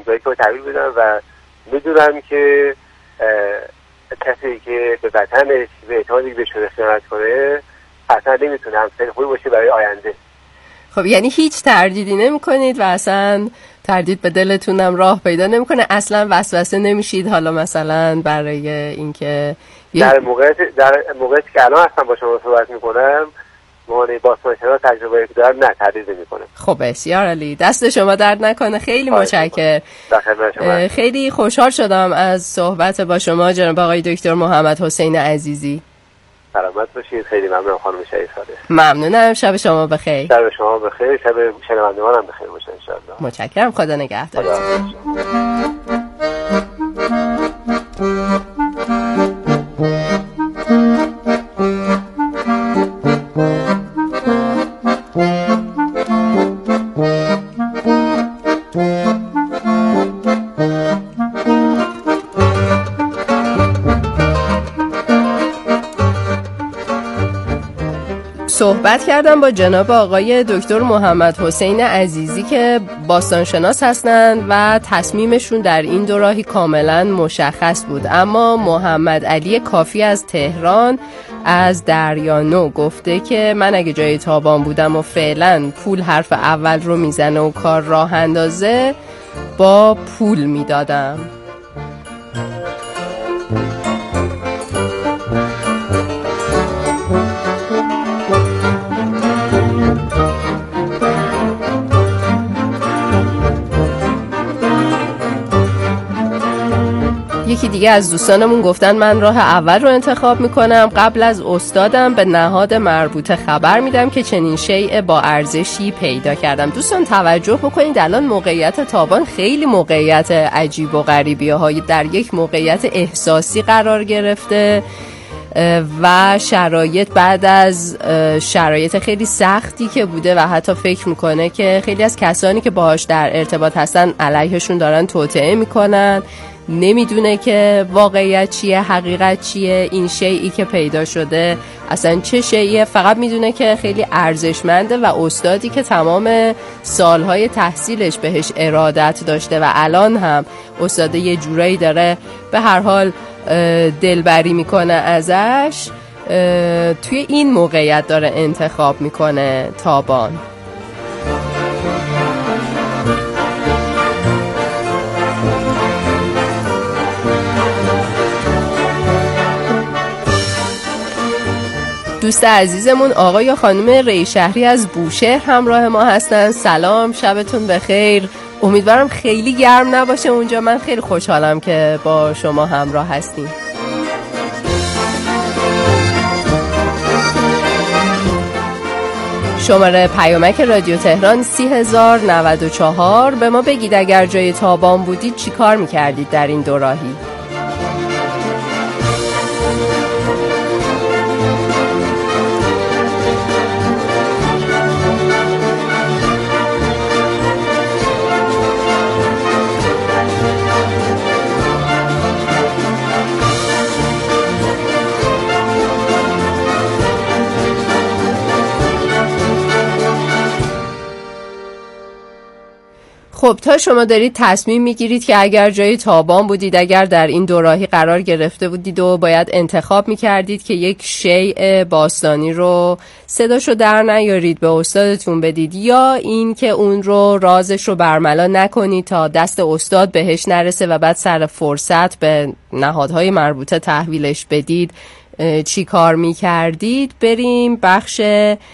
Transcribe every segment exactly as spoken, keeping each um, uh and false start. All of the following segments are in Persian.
اونجایی که تحویل بدن و میدونم که کسی که به وطنش به اعتمادی به شده خیانت کنه اصلا نمیتونه همسر خوبی باشه برای آینده. خب یعنی هیچ تردیدی نمی کنید و اصلا تردید به دلتونم راه پیدا نمیکنه، اصلا وسوسه نمیشید حالا مثلا برای اینکه در موقعیت در موقعیتی که الان اصلا با شما صحبت میکنم معنی باستانشناس تجربه که دارم نه تردید نمیکنه. خب بسیار عالی، دست شما درد نکنه، خیلی متشکرم. خیلی خوشحال شدم از صحبت با شما جناب آقای دکتر محمد حسین عزیزی. سلامت باشید. خیلی ممنونم خانم شریف‌زاده. ممنونم. شب شما بخیر. شب شما بخیر. شب شنوندگان هم بخیر باشه ان شاء الله. متشکرم. خدا نگهدارتون. صحبت کردم با جناب آقای دکتر محمد حسین عزیزی که باستانشناس هستند و تصمیمشون در این دو راهی کاملا مشخص بود، اما محمد علی کافی از تهران از دریانو گفته که من اگه جای تابان بودم و فعلا پول حرف اول رو میزنه و کار راه اندازه با پول میدادم. یکی دیگه از دوستانمون گفتن من راه اول رو انتخاب میکنم، قبل از استادم به نهاد مربوطه خبر میدم که چنین شیء با ارزشی پیدا کردم. دوستان توجه بکنید الان موقعیت تابان خیلی موقعیت عجیب و غریبیه های، در یک موقعیت احساسی قرار گرفته و شرایط بعد از شرایط خیلی سختی که بوده و حتی فکر میکنه که خیلی از کسانی که باهاش در ارتباط هستن علیهشون دارن توطئه میکنن، نمیدونه که واقعیت چیه، حقیقت چیه، این شیئی که پیدا شده اصلا چه شیئیه، فقط میدونه که خیلی ارزشمنده و استادی که تمام سالهای تحصیلش بهش ارادت داشته و الان هم استاد یه جورایی داره به هر حال دلبری میکنه ازش، توی این موقعیت داره انتخاب میکنه تابان. دوست عزیزمون آقا یا خانم ریشهری از بوشهر همراه ما هستن. سلام، شبتون بخیر. امیدوارم خیلی گرم نباشه اونجا. من خیلی خوشحالم که با شما همراه هستیم. شماره پیامک رادیو تهران سی هزار نود و چهار. به ما بگید اگر جای تابان بودید چی کار میکردید در این دو راهی؟ خب تا شما دارید تصمیم میگیرید که اگر جای تابان بودید، اگر در این دوراهی قرار گرفته بودید و باید انتخاب میکردید که یک شیء باستانی رو صداشو در نیارید به استادتون بدید یا این که اون رو رازش رو برملا نکنید تا دست استاد بهش نرسه و بعد سر فرصت به نهادهای مربوطه تحویلش بدید، چی کار میکردید؟ بریم بخش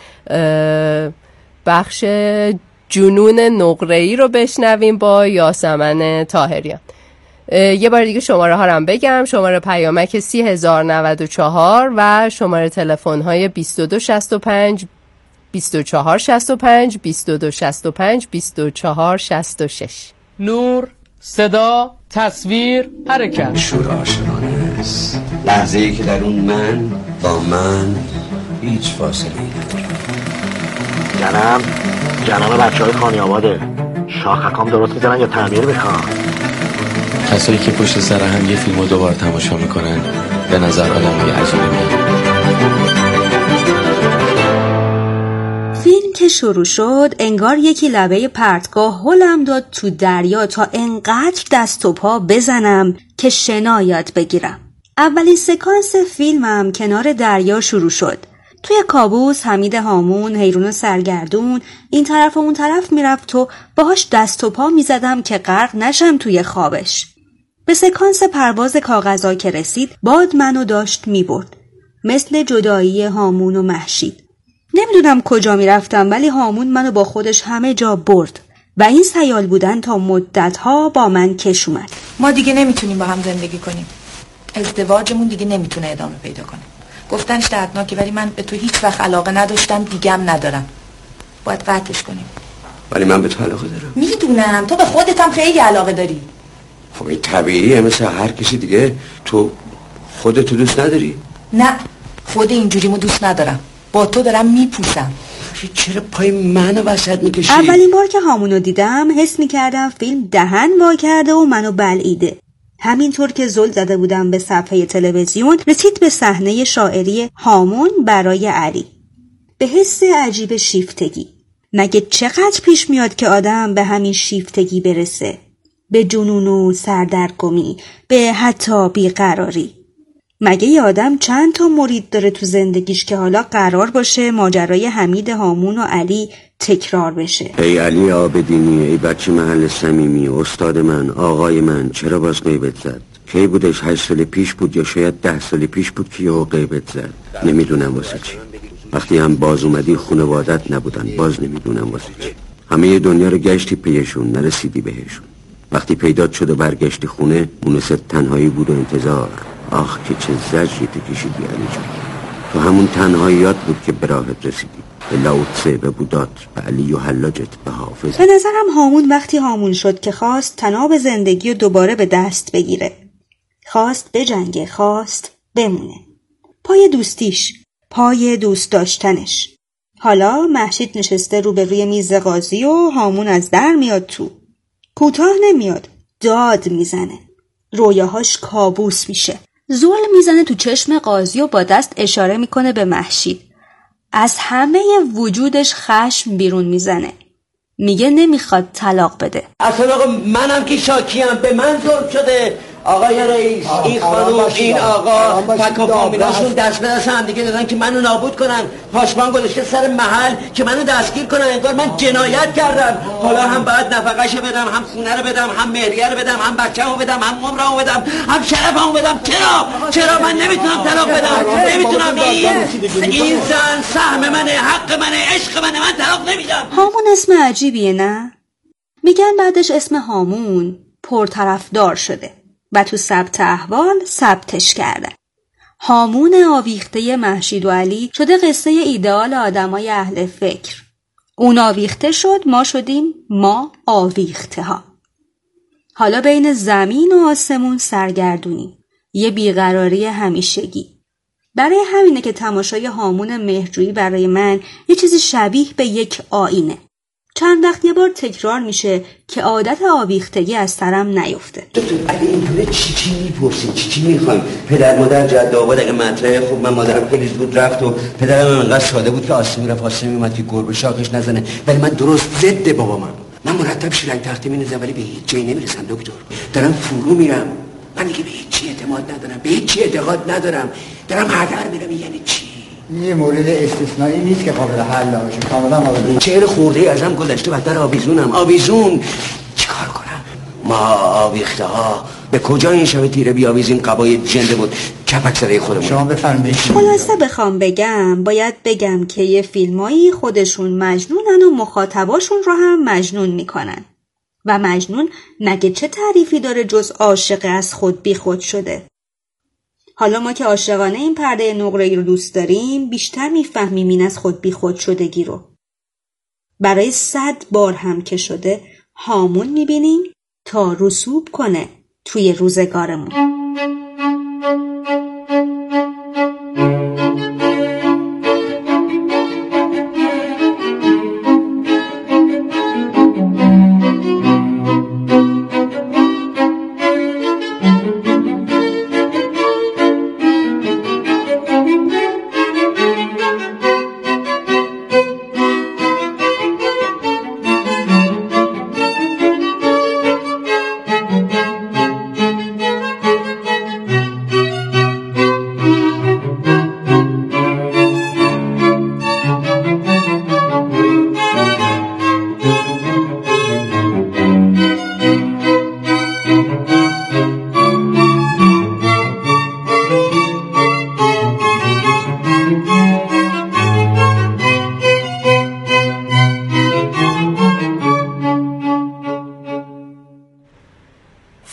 بخش جنون نقره‌ای رو بشنویم با یاسمن طاهریان. یه بار دیگه شماره ها رو هم بگم. شماره پیامک سی هزار نود و چهار و شماره تلفن های بیست و دو شصت و پنج بیست و چهار شصت و پنج بیست و دو شصت و پنج بیست و چهار شصت و شش. نور، صدا، تصویر، حرکت. شور آشنانه است، لحظه ای که در اون من با من هیچ فاصله ای ندارم. جنم جنم بچه های خانی آباده، شاخکام درست میزنن یا تعمیر میخوان؟ کسایی که پشت سر هم یه فیلم رو دوباره تماشا میکنن به نظر آدم های عجیبی میاد. فیلم که شروع شد انگار یکی لبه پرتگاه هلم داد تو دریا تا انقدر دست و پا بزنم که شنا یاد بگیرم. اولین سکانس فیلمم کنار دریا شروع شد. توی کابوس حمید هامون حیرون سرگردون این طرف و اون طرف میرفت و باهاش دست و پا میزدم که غرق نشم توی خوابش. به سکانس پرواز کاغذها که رسید باد منو داشت میبرد، مثل جدایی هامون و مهشید. نمیدونم کجا میرفتم ولی هامون منو با خودش همه جا برد و این سیال بودن تا مدتها با من کش اومد. ما دیگه نمیتونیم با هم زندگی کنیم. ازدواجمون دیگه نمیتونه ادامه پیدا کنه. گفتنش دردناکه ولی من به تو هیچ وقت علاقه نداشتم، دیگم ندارم. باید قطعش کنیم. ولی من به تو علاقه دارم. میدونم تو به خودت هم خیلی علاقه داری. خب این طبیعیه، مثل هر کسی دیگه. تو خودتو دوست نداری؟ نه، خود اینجوریمو دوست ندارم. با تو دارم میپوسم. چرا پای منو وسط میکشی؟ اولین بار که هامونو دیدم حس میکردم فیلم دهن وا کرده و منو بلعیده. همینطور که زل زده بودم به صفحه تلویزیون رسید به صحنه شاعری هامون برای علی. به حس عجیب شیفتگی. مگه چقدر پیش میاد که آدم به همین شیفتگی برسه؟ به جنون و سردرگمی، به حتی بیقراری. مگه یه آدم چند تا مرید داره تو زندگیش که حالا قرار باشه ماجرای حمید هامون و علی تکرار بشه؟ ای علی آبدینی، ای بچه محل صمیمی، استاد من، آقای من، چرا باز غیبت زد؟ کی بودش؟ هشت سال پیش بود یا شاید ده سال پیش بود که یهو غیبت زد؟ نمیدونم واسه چی. وقتی هم باز اومدی خانوادت نبودن، باز نمیدونم واسه چی. همه دنیا رو گشتی پیشون، نرسیدی بهشون. وقتی پیدات شد و برگشتی خونه، مونست تنهایی بود و انتظار. آخ که چه زجری تو کشیدی علی جان. تو همون تنهاییات بود که به راحت رسیدی. به لاوتسه، به بودات، به علی و حلاجت، به حافظ. به نظرم هامون وقتی هامون شد که خواست تناب زندگی رو دوباره به دست بگیره. خواست بجنگه، خواست بمونه. پای دوستیش، پای دوست داشتنش. حالا مهشید نشسته رو به روی میز قاضی و هامون از در میاد تو. کوتاه نمیاد، داد میزنه. رویاهاش کابوس میشه. زل میزنه تو چشم قاضی و با دست اشاره میکنه به مهشید. از همه وجودش خشم بیرون میزنه. میگه نمیخواد طلاق بده. اصلا آقا منم که شاکیم، به من ظلم شده. آقای رئیس، این خانوم، این آقا، فک و فامیلاشون دست به دست هم دیگه دادن که منو نابود کنن. پاشمان گذاشته سر محل که منو دستگیر کنن. انگار من جنایت کردم. حالا هم باید نفقه‌شو بدم، هم خونه رو بدم، هم مهریه رو بدم، هم بچه‌مو بدم، هم عمرمو بدم، هم شرفمو بدم. چرا؟ چرا من نمیتونم طلاق بدم؟ نمیتونم. این این زن سهم منه، حق منه، عشق منه. من طلاق نمیدم. هامون اسم عجیبیه نه؟ میگن بعدش اسم هامون پرطرفدار شده و تو ثبت احوال ثبتش کردن. هامون آویخته مهشید و علی شده قصه ایدئال آدمای اهل فکر. اون آویخته شد، ما شدیم ما آویخته ها. حالا بین زمین و آسمون سرگردونیم. یه بیقراری همیشگی. برای همینه که تماشای هامون مهرجویی برای من یه چیزی شبیه به یک آینه. چند وقت یه بار تکرار میشه که عادت آویختگی از سرم نیفته. دکتر اگه اینطوره چی چی میپرسید؟ چی چی میخوایم؟ پدر مادر جد آباد اگه مطرحه خوب. من مادرم خیلی زود رفت و پدرم انقدر ساده بود که آسمی رفت آسمی اومد که گربه شاخش نزنه. ولی من درست ضد بابا من من مرتب شیرنگ تختی می‌نویسم ولی به هیچ جایی نمیرسم دکتر. دارم فرو میرم. من دیگه به هیچ چی اعتماد ندارم، به هیچ چی اعتقاد ندارم. دارم هدر میرم. یعنی چی؟ یه مورد استثنایی نیست که قابل حل باشه. کاملا قابل. چهل خورده ازم گذشته، بدتر آویزونم. آویزون چیکار کنم؟ ما آویخته ها به کجا این شب تیره بیاویزیم؟ قبای جنده بود کپک سره خودمون. شما بفرمایید. خلاصه بخوام بگم باید بگم که یه فیلمایی خودشون مجنونن و مخاطباشون رو هم مجنون میکنن. و مجنون مگه چه تعریفی داره جز عاشق از خود بی خود شده؟ حالا ما که عاشقانه این پرده نقره‌ای رو دوست داریم بیشتر میفهمیم این از خود بی خود شدگی رو. برای صد بار هم که شده هامون میبینیم تا رسوب کنه توی روزگارمون.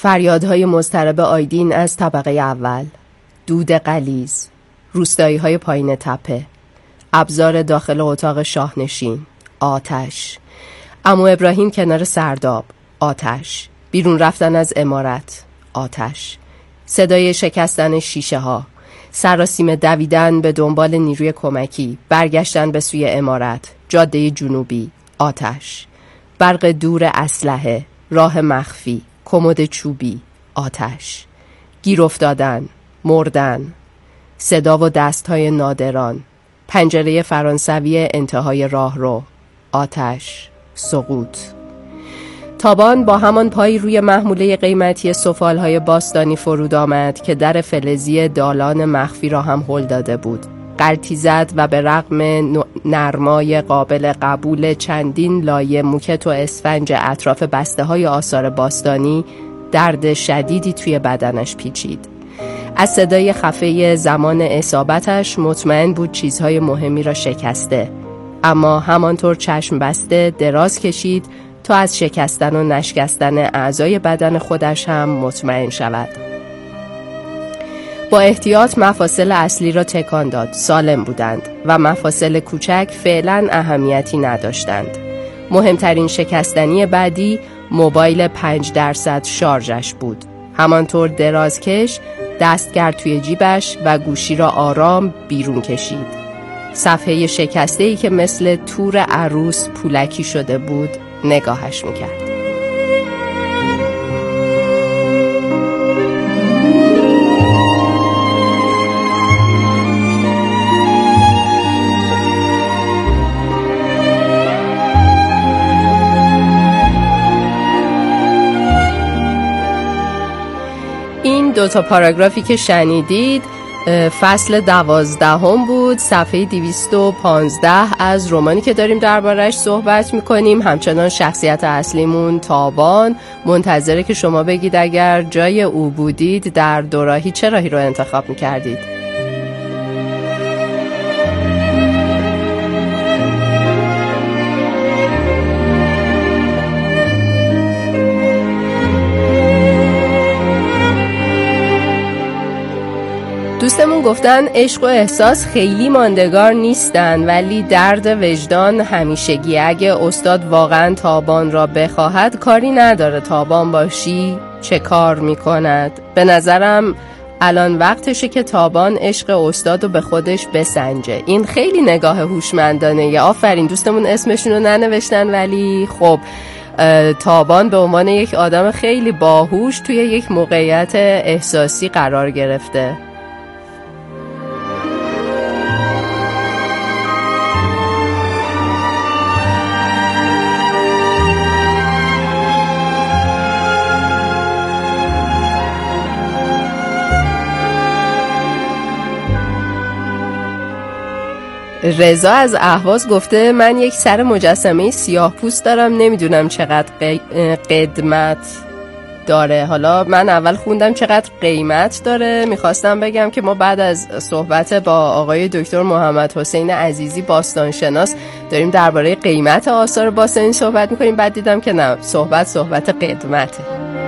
فریادهای مضطرب آیدین از طبقه اول، دود غلیظ، روستایی‌های پایین تپه، ابزار داخل اتاق شاهنشین، آتش، عمو ابراهیم کنار سرداب، آتش، بیرون رفتن از عمارت، آتش، صدای شکستن شیشه ها، سراسیمه دویدن به دنبال نیروی کمکی، برگشتن به سوی عمارت، جاده جنوبی، آتش، برق دور اسلحه، راه مخفی، کمد چوبی، آتش، گیر افتادن، مردن، صدا و دستهای نادران، پنجره فرانسوی انتهای راهرو، آتش، سقوط. تابان با همان پای روی محموله قیمتی سفالهای باستانی فرود آمد که در فلزی دالان مخفی را هم هل داده بود. غلطی زد و به رغم نرمای قابل قبول چندین لایه موکت و اسفنج اطراف بسته های آثار باستانی، درد شدیدی توی بدنش پیچید. از صدای خفه زمان اصابتش مطمئن بود چیزهای مهمی را شکسته، اما همانطور چشم بسته دراز کشید تا از شکستن و نشکستن اعضای بدن خودش هم مطمئن شود. با احتیاط مفاصل اصلی را تکان داد. سالم بودند و مفاصل کوچک فعلا اهمیتی نداشتند. مهمترین شکستنی بعدی موبایل پنج درصد شارژش بود. همانطور دراز کش دست کرد توی جیبش و گوشی را آرام بیرون کشید. صفحه شکسته‌ای که مثل تور عروس پولکی شده بود نگاهش میکرد. این دوتا پاراگرافی که شنیدید فصل دوازدهم بود، صفحه دویست و پانزده از رمانی که داریم دربارش صحبت میکنیم. همچنان شخصیت اصلیمون تابان منتظره که شما بگید اگر جای او بودید در دوراهی چه راهی رو انتخاب میکردید. دوستمون گفتن عشق و احساس خیلی ماندگار نیستن، ولی درد وجدان همیشگی. اگه استاد واقعا تابان را بخواهد کاری نداره تابان باشی چه کار میکند. به نظرم الان وقتشه که تابان عشق استاد رو به خودش بسنجه. این خیلی نگاه هوشمندانه یه. آفرین، دوستمون اسمشون رو ننوشتن ولی خب تابان به عنوان یک آدم خیلی باهوش توی یک موقعیت احساسی قرار گرفته. رضا از اهواز گفته من یک سر مجسمه سیاه پوست دارم، نمیدونم چقدر قدمت داره. حالا من اول خوندم چقدر قیمت داره، میخواستم بگم که ما بعد از صحبت با آقای دکتر محمد حسین عزیزی باستانشناس داریم درباره قیمت آثار باستانی صحبت میکنیم، بعد دیدم که نه، صحبت صحبت قدمته.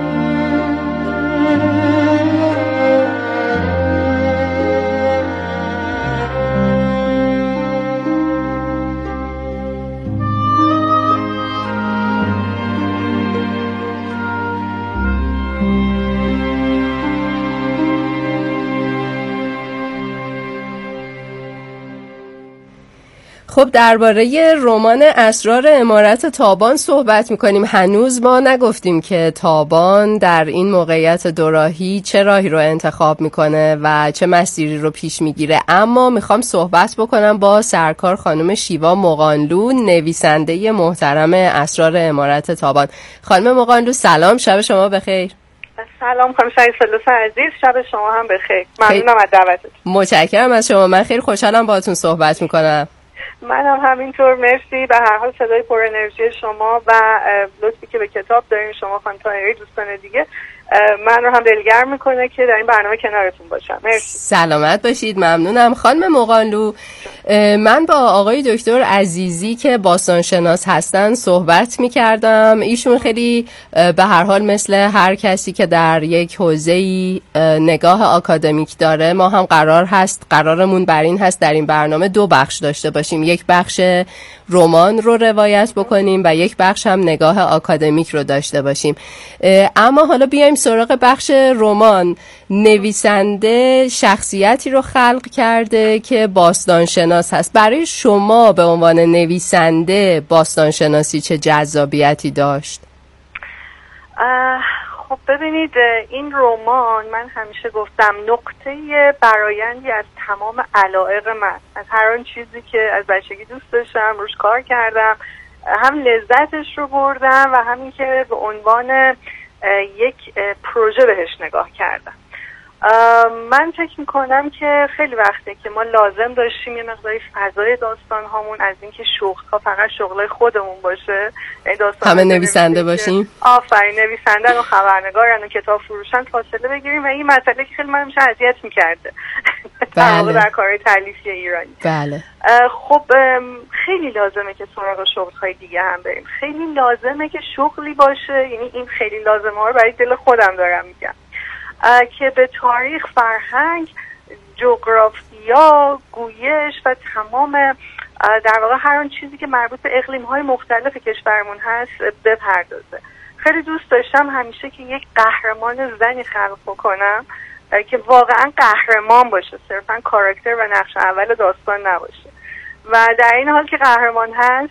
خب درباره رمان اسرار عمارت تابان صحبت میکنیم. هنوز ما نگفتیم که تابان در این موقعیت دوراهی چه راهی رو انتخاب میکنه و چه مسیری رو پیش میگیره، اما میخوام صحبت بکنم با سرکار خانم شیوا مغانلو، نویسنده محترم اسرار عمارت تابان. خانم مغانلو سلام، شب شما بخیر. سلام خانم شایست‌الله عزیز، شب شما هم بخیر. ممنونم از دعوتتون. متشکرم از شما، من خیلی خوشحالم باهاتون صحبت میکنم. منم همینطور، مرسی. به هر حال صدای پر انرژی شما و لطفی که به کتاب دارین شما خانم طاهری، دوستان دیگه من رو هم دلگرم میکنه که در این برنامه کنارتون باشم. مرسی. سلامت باشید. ممنونم خانم مغانلو. من با آقای دکتر عزیزی که باستانشناس هستن صحبت میکردم. ایشون خیلی به هر حال مثل هر کسی که در یک حوزه‌ای نگاه آکادمیک داره، ما هم قرار هست قرارمون بر این هست در این برنامه دو بخش داشته باشیم. یک بخش رمان رو روایت بکنیم و یک بخش هم نگاه آکادمیک رو داشته باشیم. اما حالا بیایم سراغ بخش رمان. نویسنده شخصیتی رو خلق کرده که باستانشناس هست. برای شما به عنوان نویسنده باستانشناسی چه جذابیتی داشت؟ خب ببینید، این رمان من همیشه گفتم نقطه برآیندی از تمام علایق من، از هر آن چیزی که از بچگی دوست داشتم، روش کار کردم، هم لذتش رو بردم و همین که به عنوان یک پروژه بهش نگاه کردم. من فکر میکنم که خیلی وقته که ما لازم داشتیم یه مقداری فضای داستان هامون از اینکه شغل ها فقط شغل خودمون باشه، همه نویسنده باشیم، آفرین نویسنده و خبرنگارن و کتاب فروشن، فاصله بگیریم و این مسئله که خیلی من میشه اذیت میکرده بله. در کارهای تالیفی ایرانی. بله. خب خیلی لازمه که سراغ شغل‌های دیگه هم بریم، خیلی لازمه که شغلی باشه، یعنی این خیلی لازمه ها رو برای دل خودم دارم میگم، که به تاریخ، فرهنگ، جغرافیا، گویش و تمام در واقع هر آن چیزی که مربوط به اقلیم‌های مختلف کشورمون هست بپردازه. خیلی دوست داشتم همیشه که یک قهرمان زنی خلق بکنم که واقعا قهرمان باشه، صرفا کاراکتر و نقش اول داستان نباشه و در این حال که قهرمان هست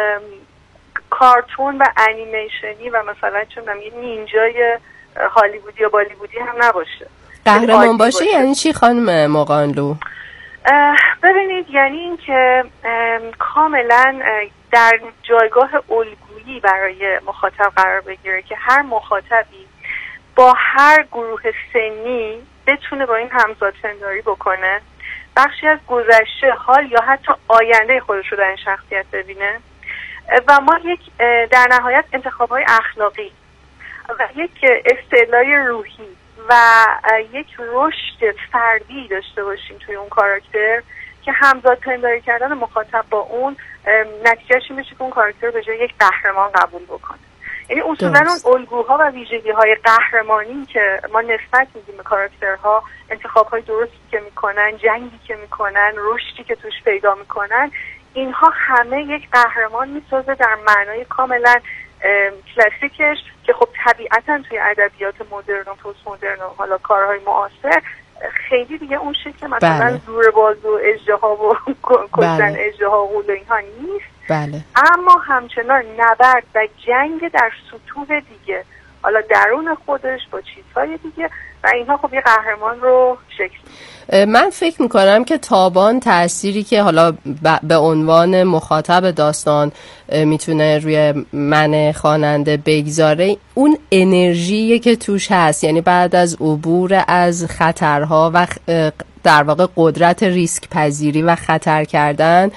کارتون و انیمیشنی و مثلا چون یه نینجای هالیوودی یا بالیوودی هم نباشه. قهرمان باشه, باشه یعنی چی خانم مغانلو؟ ببینید یعنی این که کاملا در جایگاه الگویی برای مخاطب قرار بگیره که هر مخاطبی با هر گروه سنی بتونه با این همزاد پنداری بکنه، بخشی از گذشته، حال یا حتی آینده خودش رو در این شخصیت ببینه و ما یک در نهایت انتخاب‌های اخلاقی و یک استعلای روحی و یک رشد فردی داشته باشیم توی اون کاراکتر که همزاد پنداری کردن مخاطب با اون نتیجهش این بشه که اون کاراکتر به جای یک قهرمان قبول بکنه. یعنی اصولا اون الگوها و ویژگی‌های قهرمانی که ما نسبت میدیم به کاراکترها، انتخاب‌های درستی که میکنن، جنگی که میکنن، رشدی که توش پیدا میکنن، اینها همه یک قهرمان میسازه در معنای کاملا کلاسیکش که خب طبیعتا توی ادبیات مدرن و پست مدرن و حالا کارهای معاصر خیلی دیگه اون شکل مثلا بله. زورباز و اژدها و کشتن اژدها و غول و اینها نیست. بله. اما همچنان نبرد و جنگ در سطوح دیگه، حالا درون خودش با چیزهای دیگه و اینها خب یه قهرمان رو شکل میده. من فکر میکنم که تابان تأثیری که حالا به عنوان مخاطب داستان میتونه روی من خواننده بگذاره اون انرژی که توش هست، یعنی بعد از عبور از خطرها و در واقع قدرت ریسک پذیری و خطر کردن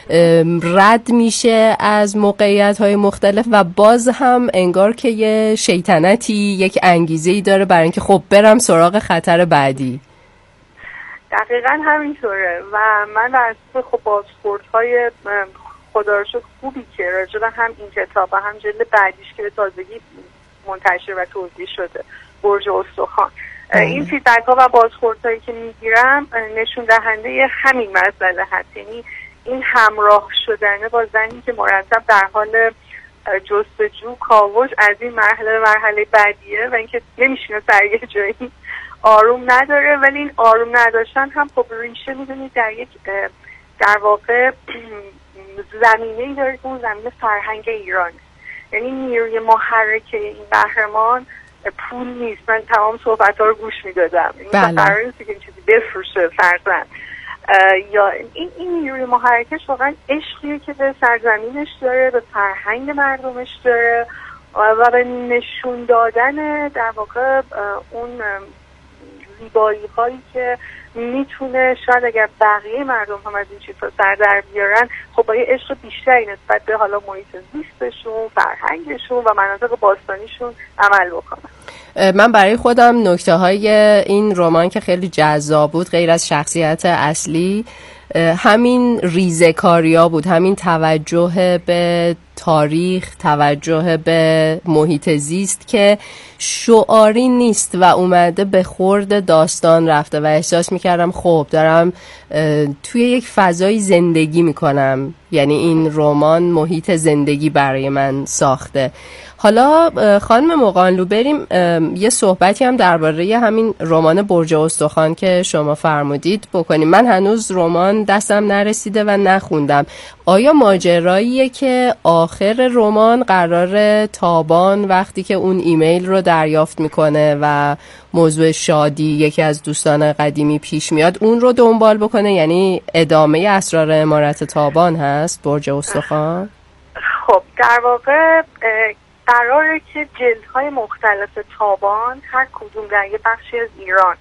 رد میشه از موقعیت‌های مختلف و باز هم انگار که یه شیطنتی، یک انگیزه‌ای داره برای اینکه خب برم سراغ خطر بعدی. دقیقاً همینطوره و من از خب بازخوردهای خدا رو شکر خوبی که راجع به هم این کتاب و هم جلد بعدیش که به تازگی منتشر و توزیع شده، برج استخوان، این فیدبک ها و بازخوردهایی که میگیرم نشون دهنده همین مسئله هست، یعنی این همراه شدنه با زنی که مرتب در حال جستجو کاوش از این مرحله مرحله بعدیه و اینکه نمیشینه سر یه جایی، آروم نداره، ولی این آروم نداشتن هم خب ریشه میدونید در یک در واقع زمینه‌ای داره که اون زمینه فرهنگ ایران، یعنی نیروی محرک این قهرمان پول نیست. من تمام صحبت‌ها رو گوش میدادم، این قرار نیست که این چیزی بفروشه فرزند، یا این این نیروی محرکش واقعا عشقیه که به سرزمینش داره، به فرهنگ مردمش داره و به نشون دادن در واقع اون زیبایی هایی که میتونه شاید اگر بقیه مردم هم از این چیزها سر در بیارن خب با یه عشق بیشتری نسبت به حالا محیط زیستشون، فرهنگشون و مناطق باستانیشون عمل بکنن. من برای خودم نکته های این رمان که خیلی جذاب بود، غیر از شخصیت اصلی، همین ریزه‌کاری‌ها بود، همین توجه به تاریخ، توجه به محیط زیست که شعاری نیست و اومده به خورد داستان رفته و احساس میکردم خب دارم توی یک فضای زندگی میکنم، یعنی این رمان محیط زندگی برای من ساخته. حالا خانم مقانلو بریم یه صحبتی هم درباره همین رمان برج استخوان که شما فرمودید بکنیم. من هنوز رمان دستم نرسیده و نخوندم. آیا ماجراییه که آخر رمان قرار تابان وقتی که اون ایمیل رو دریافت میکنه و موضوع شادی یکی از دوستان قدیمی پیش میاد اون رو دنبال بکنه، یعنی ادامه اسرار عمارت تابان هست برج استخوان؟ خب در واقع قراره که جلدهای مختلف تابان هر کدوم در یه بخشی از ایران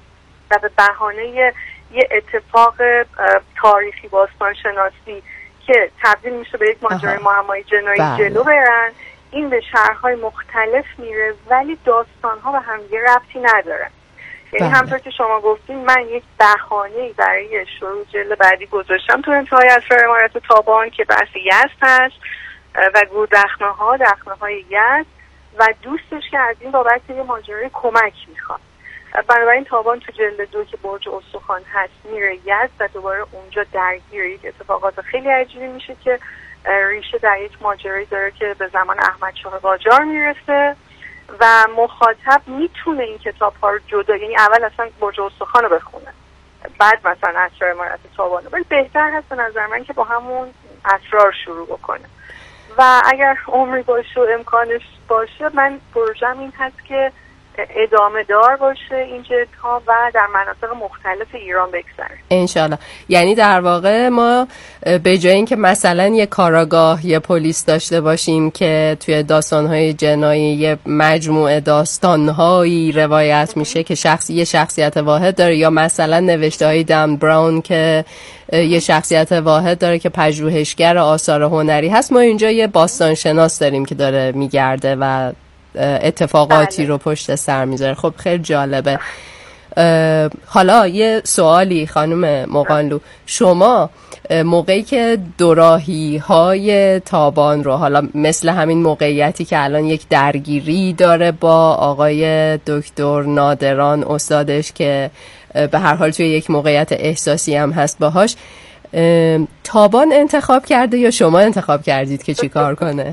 و به بهانه یه اتفاق تاریخی باستانشناسی که تبدیل میشه به یک ماجرای معمای جنایی بله. جلو برن. این به شهرهای مختلف میره ولی داستانها به هم یه ربطی ندارن. یعنی همطور که شما گفتین من یک بهانه‌ای برای شروع جلد بعدی گذاشتم تو انتهای اسرار عمارت تابان که بحث یزد هست و گور دخمه ها دخمه های یزد و دوستش که از این بابت یه ماجرای کمک میخواد. بنابراین تابان تو جلد دو که برج استخوان هست میره یزد و دوباره اونجا درگیر یک اتفاقات خیلی عجیبی میشه که ریشه در یک ماجرایی داره که به زمان احمد شاه قاجار میرسه و مخاطب میتونه این کتاب ها رو جدا، یعنی اول اصلا برج استخوان رو بخونه بعد مثلا اسرار عمارت تابان رو، ولی بهتر هست به نظر من که با همون اسرار شروع بکنه و اگر عمری باشه و امکانش باشه من پروژم این هست که ادامه دار باشه این جلدها و در مناطق مختلف ایران بگذره انشالله. یعنی در واقع ما به جای اینکه مثلا یه کاراگاه یه پلیس داشته باشیم که توی داستانهای جنایی یه مجموعه داستانهایی روایت میشه که شخصی یه شخصیت واحد داره، یا مثلا نوشته های دن براون که یه شخصیت واحد داره که پژوهشگر آثار هنری هست، ما اینجا یه باستانشناس داریم که داره میگرده و اتفاقاتی بله. رو پشت سر میذاره. خب خیلی جالبه. حالا یه سوالی خانم مقانلو، شما موقعی که دوراهی های تابان رو، حالا مثل همین موقعیتی که الان یک درگیری داره با آقای دکتر نادران استادش که به هر حال توی یک موقعیت احساسی هم هست باهاش، تابان انتخاب کرده یا شما انتخاب کردید که چی کار کنه؟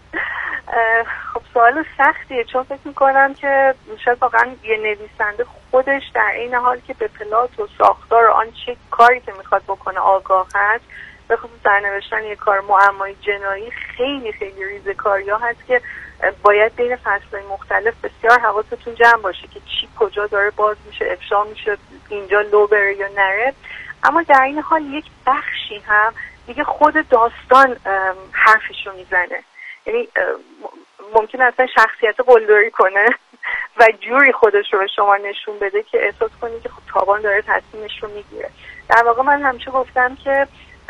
خب سوال سختیه، چون فکر میکنم که شاید واقعا یه نویسنده خودش در این حال که به پلات و ساختار و آن چه کاری که میخواد بکنه آگاه هست، به خصوص در نوشتن یه کار معمای جنایی خیلی خیلی ریزه کاریا هست که باید بین فصلهای مختلف بسیار حواستون جمع باشه که چی کجا داره باز میشه، افشا میشه، اینجا لو بره یا نره. اما در این حال یک بخشی هم دیگه خود داستان حرفشو میزنه، یعنی ممکن اصلا شخصیت قلدری کنه و جوری خودش رو به شما نشون بده که احساس کنید که خب تابان داره تصمیمش رو میگیره. در واقع من همیشه گفتم که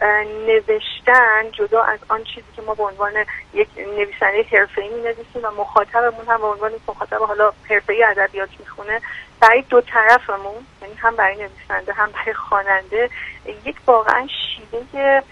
نوشتن جدا از آن چیزی که ما به عنوان یک نویسنده حرفه‌ای می‌نویسیم و مخاطبمون هم به عنوان یک مخاطب حالا حرفه‌ای ادبیات میخونه، برای دو طرفمون، یعنی هم برای نویسنده هم برای خواننده، یک واقعا شیوه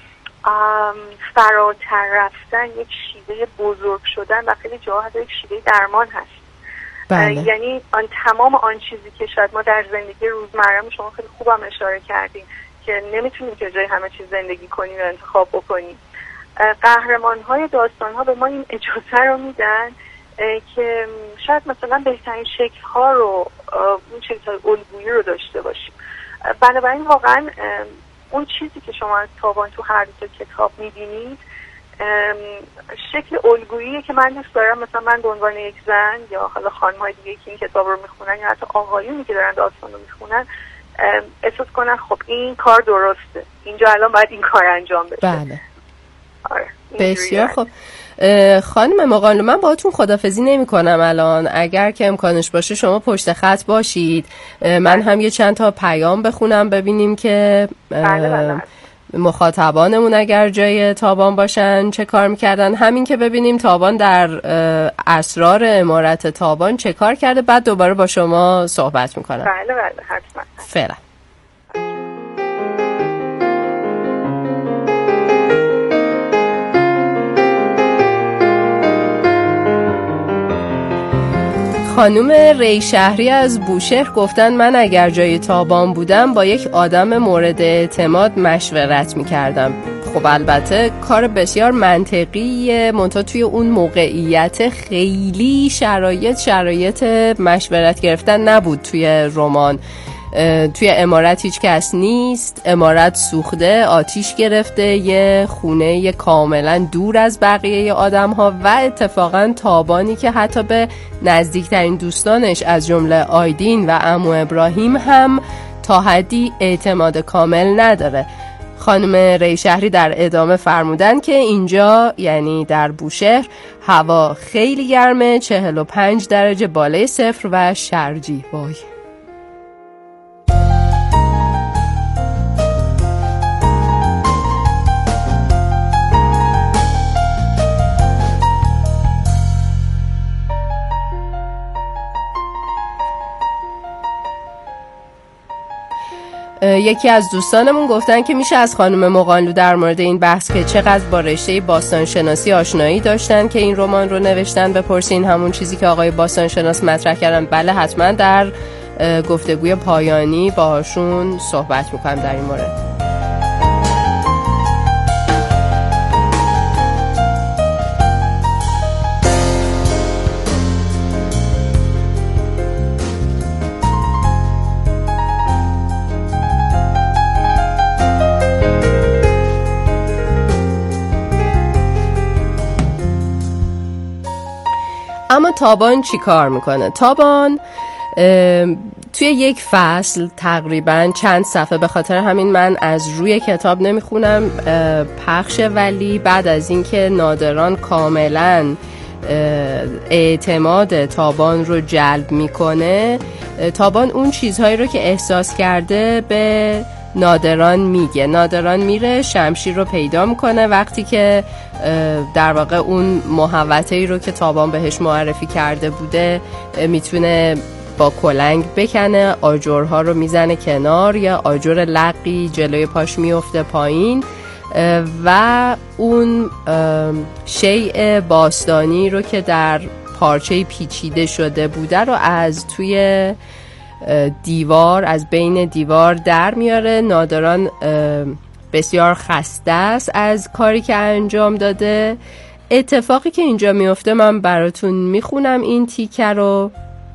فراتر رفتن، یک شیوه بزرگ شدن و خیلی جاها حتی یک شیوه درمان هست. بله. یعنی آن تمام آن چیزی که شاید ما در زندگی روزمره، شما خیلی خوبم اشاره کردیم که نمیتونیم که جای همه چیز زندگی کنیم و انتخاب بکنیم، قهرمان‌های داستان‌ها به ما این اجازه رو میدن که شاید مثلا بهترین شکل‌ها رو، اون چیزهای الگویی رو داشته باشیم. بنابراین واقعا اون چیزی که شما از تابان تو هر دو کتاب می‌بینید شکل الگوییه که من دوست دارم. مثلا من به عنوان یک زن یا حالا خانم‌های دیگه که این کتاب رو میخونن یا حتی آقایونی که دارن داستان رو میخونن احساس کنن خب این کار درسته، اینجا الان باید این کار انجام بشه. بله. آره. بسیار خب. خانم مقانلو، من باهاتون خدافظی نمی کنم الان، اگر که امکانش باشه شما پشت خط باشید، من هم یه چند تا پیام بخونم ببینیم که بله بله. مخاطبانمون اگر جای تابان باشن چه کار میکردن، همین که ببینیم تابان در اسرار عمارت تابان چه کار کرده، بعد دوباره با شما صحبت میکنم. بله بله حتما. فعلا. خانوم ری شهری از بوشهر گفتن من اگر جای تابان بودم با یک آدم مورد اعتماد مشورت میکردم. خب البته کار بسیار منطقیه، منتها توی اون موقعیت خیلی شرایط شرایط مشورت گرفتن نبود توی رمان. توی عمارت هیچ کس نیست، عمارت سوخته، آتیش گرفته، یه خونه یه کاملا دور از بقیه آدم ها و اتفاقا تابانی که حتی به نزدیکترین دوستانش از جمله آیدین و عمو ابراهیم هم تا حدی اعتماد کامل نداره. خانم ری شهری در ادامه فرمودن که اینجا یعنی در بوشهر هوا خیلی گرمه، چهل و پنج درجه بالای صفر و شرجی. وای یکی از دوستانمون گفتن که میشه از خانم مقانلو در مورد این بحث که چقدر با رشته باستانشناسی آشنایی داشتن که این رمان رو نوشتن بپرسین، همون چیزی که آقای باستانشناس مطرح کردن. بله حتما در گفتگوی پایانی باهاشون صحبت میکنم در این مورد. اما تابان چی کار میکنه؟ تابان توی یک فصل تقریبا چند صفحه، به خاطر همین من از روی کتاب نمیخونم پخش، ولی بعد از اینکه نادران کاملا اعتماد تابان رو جلب میکنه، تابان اون چیزهایی رو که احساس کرده به نادران میگه. نادران میره شمشیر رو پیدا میکنه، وقتی که در واقع اون محوطه‌ای رو که تابان بهش معرفی کرده بوده میتونه با کلنگ بکنه، آجرها رو میزنه کنار، یا آجر لقی جلوی پاش میفته پایین و اون شیء باستانی رو که در پارچه پیچیده شده بوده رو از توی دیوار، از بین دیوار در میاره. نادران بسیار خسته است از کاری که انجام داده. اتفاقی که اینجا میفته من براتون میخونم این تیکه رو.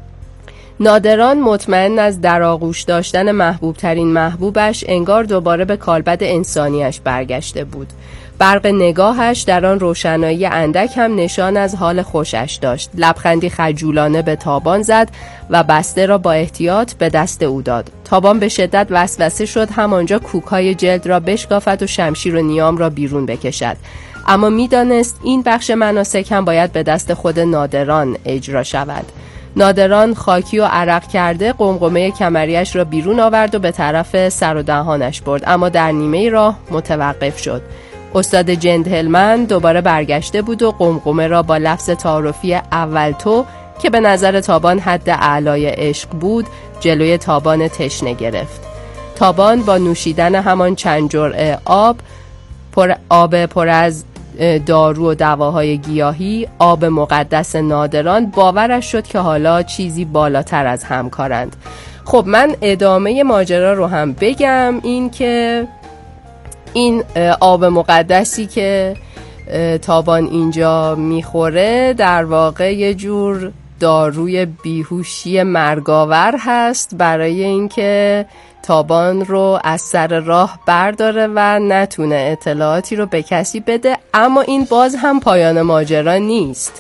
نادران مطمئن از در آغوش داشتن محبوب ترین محبوبش انگار دوباره به کالبد انسانیش برگشته بود. برق نگاهش در آن روشنایی اندک هم نشان از حال خوشش داشت. لبخندی خجولانه به تابان زد و بسته را با احتیاط به دست او داد. تابان به شدت وسوسه شد همانجا کوکهای جلد را بشکافد و شمشیر و نیام را بیرون بکشد، اما میدانست این بخش مناسک هم باید به دست خود نادران اجرا شود. نادران خاکی و عرق کرده قمقمه کمریش را بیرون آورد و به طرف سر و دهانش برد، اما در نیمه راه متوقف شد. استاد جنتلمن دوباره برگشته بود و قمقمه را با لفظ تعارفی اول تو که به نظر تابان حد اعلای عشق بود جلوی تابان تشنه گرفت. تابان با نوشیدن همان چند جرعه آب پر آب پر از دارو و دواهای گیاهی، آب مقدس نادران، باورش شد که حالا چیزی بالاتر از همکارند. خب من ادامه ماجرا رو هم بگم. این که این آب مقدسی که تابان اینجا میخوره در واقع یه جور داروی بیهوشی مرگاور هست برای اینکه تابان رو از سر راه برداره و نتونه اطلاعاتی رو به کسی بده. اما این باز هم پایان ماجرا نیست،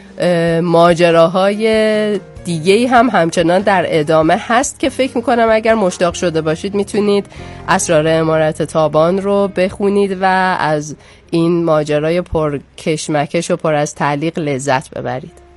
ماجراهای دیگه‌ای هم همچنان در ادامه هست که فکر میکنم اگر مشتاق شده باشید میتونید اسرار عمارت تابان رو بخونید و از این ماجرای پر کشمکش و پر از تعلیق لذت ببرید.